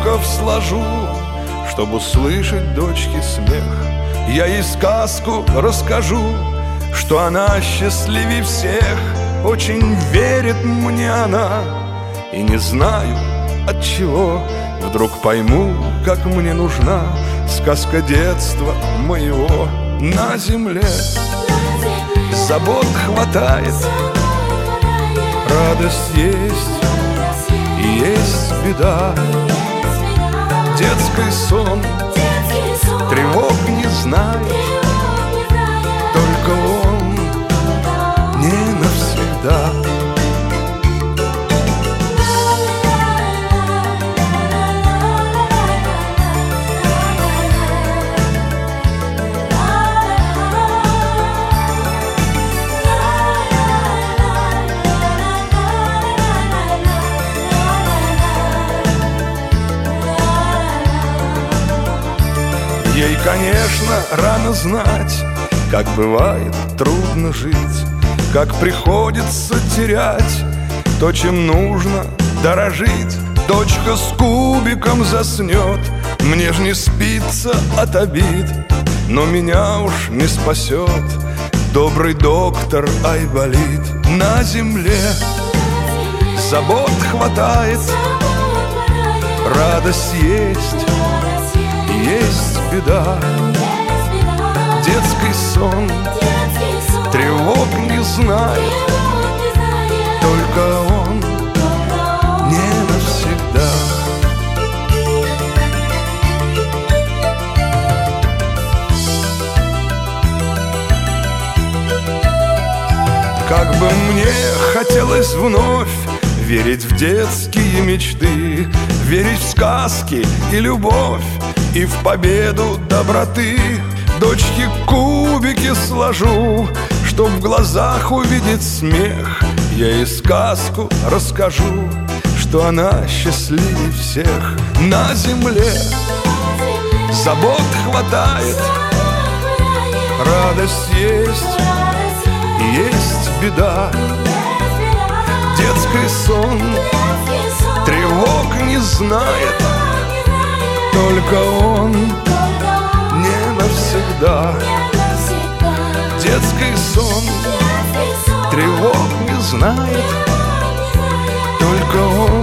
кубиков сложу, чтобы услышать дочки смех. Я ей сказку расскажу, что она счастливее всех. Очень верит мне она, и не знаю от чего вдруг пойму, как мне нужна сказка детства моего. На земле забот хватает, радость есть и есть беда. Детский сон тревог не знает, только он не навсегда. Ей, конечно, рано знать, как бывает трудно жить, как приходится терять то, чем нужно дорожить. Дочка с кубиком заснет, мне ж не спится от обид, но меня уж не спасет добрый доктор Айболит. На земле забот хватает, радость есть и есть беда. Детский сон тревог не знает, только он не навсегда. Как бы мне хотелось вновь верить в детские мечты, верить в сказки и любовь, и в победу доброты. Дочке кубики сложу, чтоб в глазах увидеть смех. Я ей сказку расскажу, что она счастливее всех. На земле забот хватает, радость есть и есть беда. Детский сон тревог не знает, только он не навсегда. Детский сон тревог не знает, только он